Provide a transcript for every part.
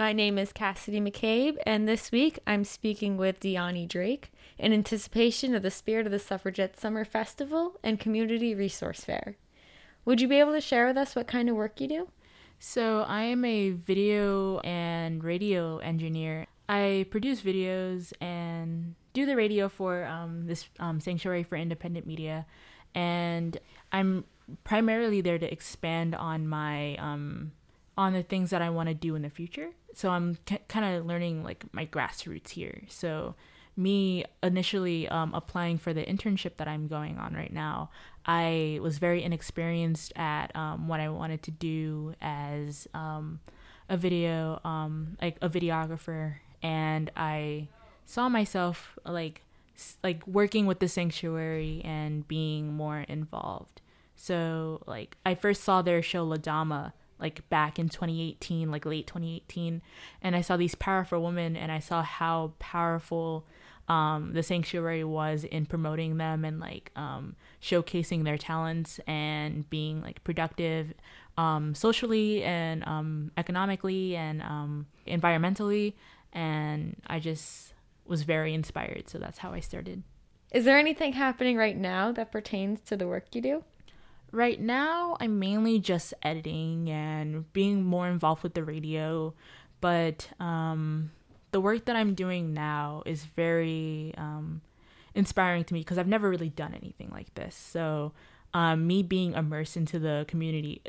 My name is Cassidy McCabe, and this week I'm speaking with Deani Drake in anticipation of the Spirit of the Suffragettes Summer Festival and Community Resource Fair. Would you be able to share with us what kind of work you do? So I am a video and radio engineer. I produce videos and do the radio for this Sanctuary for Independent Media, and I'm primarily there to expand on my on the things that I want to do in the future. So I'm kind of learning like my grassroots here. So me initially applying for the internship that I'm going on right now, I was very inexperienced at what I wanted to do as a video, like a videographer, and I saw myself like working with the sanctuary and being more involved. So like I first saw their show La Dama like back in 2018, like late 2018, and I saw these powerful women, and I saw how powerful the sanctuary was in promoting them and like showcasing their talents and being like productive socially and economically and environmentally, and I just was very inspired. So that's how I started. Is there anything happening right now that pertains to the work you do? Right now, I'm mainly just editing and being more involved with the radio, but the work that I'm doing now is very inspiring to me because I've never really done anything like this. So me being immersed into a community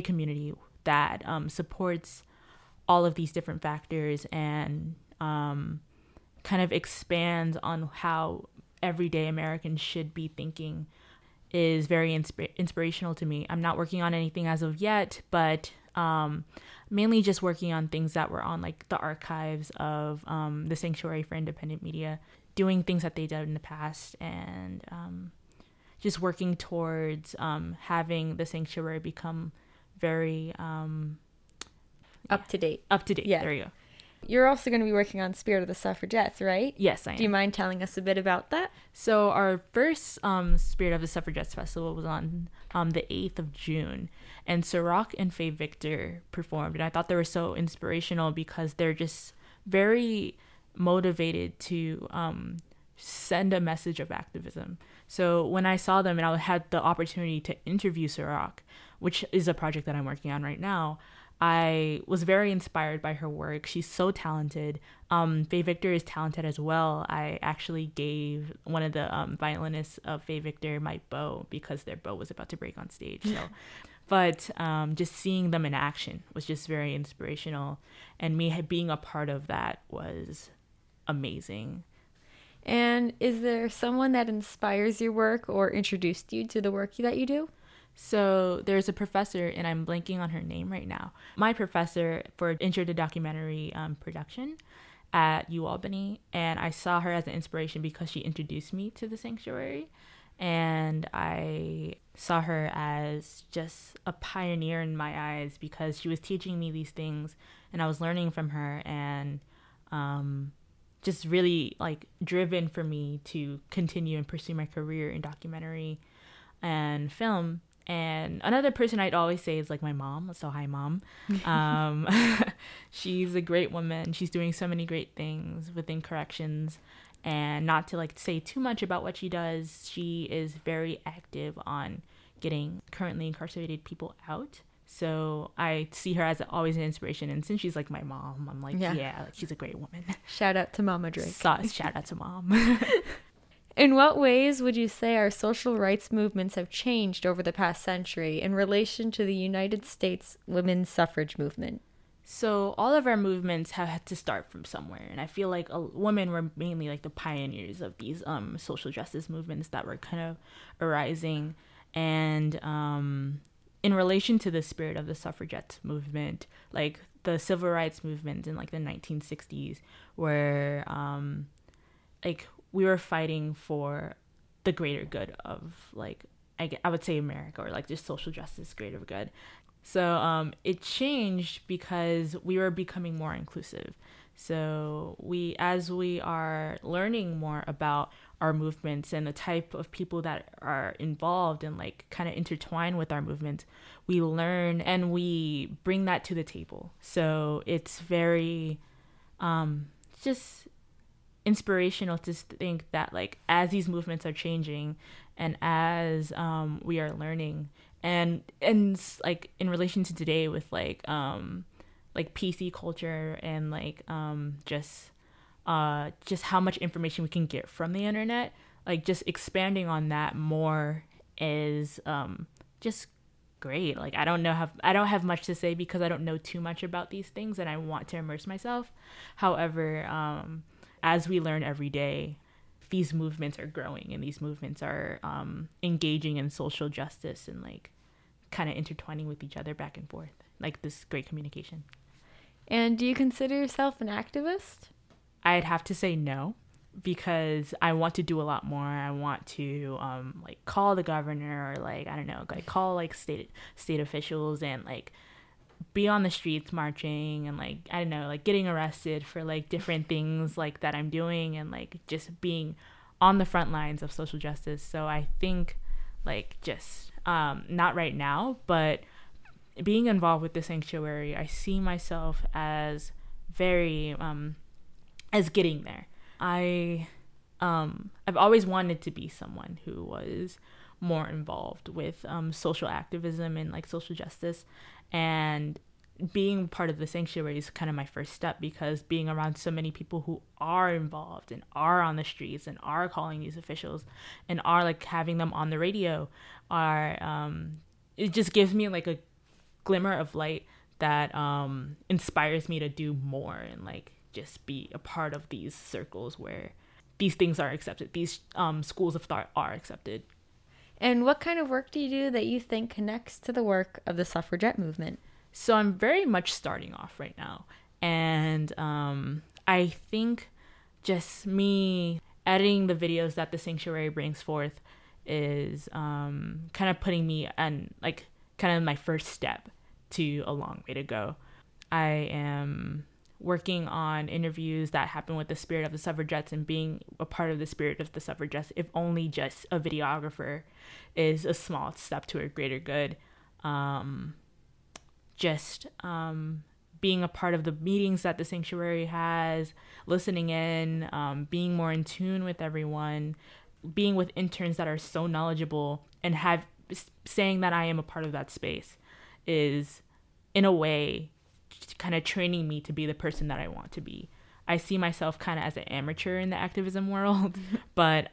that supports all of these different factors and kind of expands on how everyday Americans should be thinking is very inspirational to me. I'm not working on anything as of yet, but mainly just working on things that were on like the archives of the Sanctuary for Independent Media, doing things that they did in the past, and just working towards having the Sanctuary become very up to date. Yeah. There you go. You're also going to be working on Spirit of the Suffragettes, right? Yes, I am. Do you mind telling us a bit about that? So our first Spirit of the Suffragettes Festival was on the 8th of June, and Ciroc and Faye Victor performed, and I thought they were so inspirational because they're just very motivated to send a message of activism. So when I saw them and I had the opportunity to interview Ciroc, which is a project that I'm working on right now, I was very inspired by her work. She's so talented. Faye Victor is talented as well. I actually gave one of the violinists of Faye Victor my bow because their bow was about to break on stage. So, but just seeing them in action was just very inspirational, and me being a part of that was amazing. And is there someone that inspires your work or introduced you to the work that you do? So there's a professor, and I'm blanking on her name right now. My professor for intro to documentary production at UAlbany, and I saw her as an inspiration because she introduced me to the sanctuary, and I saw her as just a pioneer in my eyes because she was teaching me these things, and I was learning from her, and just really like driven for me to continue and pursue my career in documentary and film. And another person I'd always say is like my mom. So hi, Mom. She's a great woman. She's doing so many great things within corrections, and not to like say too much about what she does, she is very active on getting currently incarcerated people out. So I see her as always an inspiration, and since she's like my mom, I'm like, yeah, like, she's a great woman. Shout out to Mama Drake. Shout out to Mom. In what ways would you say our social rights movements have changed over the past century in relation to the United States women's suffrage movement? So all of our movements have had to start from somewhere, and I feel like women were mainly like the pioneers of these social justice movements that were kind of arising. And in relation to the Spirit of the Suffragettes movement, like the civil rights movement in like the 1960s, where like we were fighting for the greater good of like I would say America, or like just social justice, greater good. So it changed because we were becoming more inclusive. So as we are learning more about our movements and the type of people that are involved and like kind of intertwine with our movement, we learn and we bring that to the table. So it's very just inspirational to think that like as these movements are changing and as we are learning and like in relation to today with like PC culture and like just how much information we can get from the internet, like just expanding on that more is just great. Like I don't have much to say because I don't know too much about these things and I want to immerse myself. However, as we learn every day, these movements are growing and these movements are engaging in social justice and like kind of intertwining with each other back and forth, like this great communication. And do you consider yourself an activist? I'd have to say no, because I want to do a lot more. I want to like call the governor or like, I don't know, like call like state officials and like be on the streets marching and like, I don't know, like getting arrested for like different things like that I'm doing and like just being on the front lines of social justice. So I think like just not right now, but being involved with the sanctuary, I see myself as very as getting there. I've always wanted to be someone who was more involved with social activism and like social justice, and being part of the sanctuary is kind of my first step, because being around so many people who are involved and are on the streets and are calling these officials and are like having them on the radio are it just gives me like a glimmer of light that inspires me to do more and like just be a part of these circles where these things are accepted, these schools of thought are accepted. And what kind of work do you do that you think connects to the work of the suffragette movement? So I'm very much starting off right now, and I think just me editing the videos that the sanctuary brings forth is kind of putting me on like kind of my first step to a long way to go. I am working on interviews that happen with the spirit of the suffragettes and being a part of the spirit of the suffragettes, if only just a videographer, is a small step to a greater good. Being a part of the meetings that the sanctuary has, listening in, being more in tune with everyone, being with interns that are so knowledgeable and saying that I am a part of that space is, in a way, kind of training me to be the person that I want to be. I see myself kind of as an amateur in the activism world, but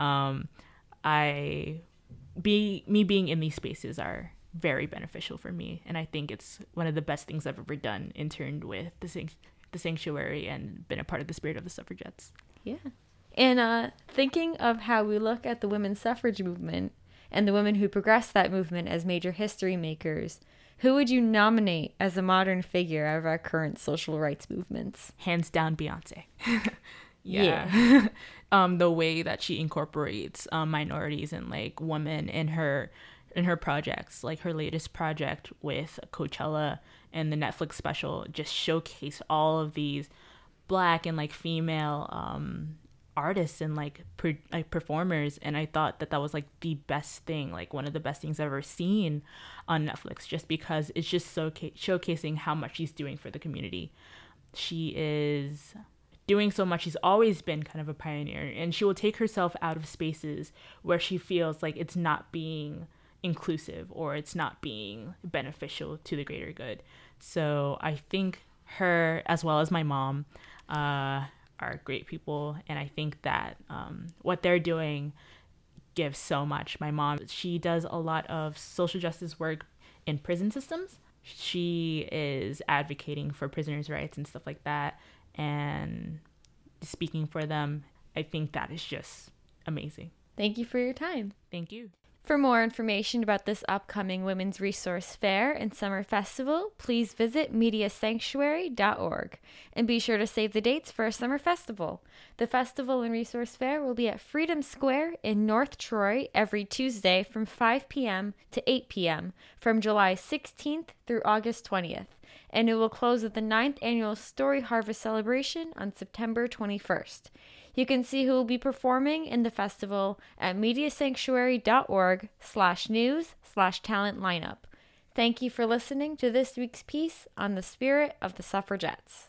me being in these spaces are very beneficial for me, and I think it's one of the best things I've ever done, interned with the sanctuary and been a part of the spirit of the suffragettes. Yeah. And thinking of how we look at the women's suffrage movement and the women who progressed that movement as major history makers, who would you nominate as a modern figure of our current social rights movements? Hands down, Beyonce. Yeah. The way that she incorporates minorities and like women in her projects, like her latest project with Coachella and the Netflix special, just showcase all of these Black and like female artists and like performers, and I thought that was like the best thing, like one of the best things I've ever seen on Netflix, just because it's just so showcasing how much she's doing for the community. She is doing so much. She's always been kind of a pioneer, and she will take herself out of spaces where she feels like it's not being inclusive or it's not being beneficial to the greater good. So I think her, as well as my mom, are great people, and I think that what they're doing gives so much. My mom, she does a lot of social justice work in prison systems. She is advocating for prisoners' rights and stuff like that, and speaking for them. I think that is just amazing. Thank you for your time. Thank you. For more information about this upcoming Women's Resource Fair and Summer Festival, please visit mediasanctuary.org and be sure to save the dates for our summer festival. The festival and resource fair will be at Freedom Square in North Troy every Tuesday from 5 p.m. to 8 p.m. from July 16th through August 20th. and it will close with the 9th annual Story Harvest celebration on September 21st. You can see who will be performing in the festival at mediasanctuary.org/news/talent lineup. Thank you for listening to this week's piece on the spirit of the suffragettes.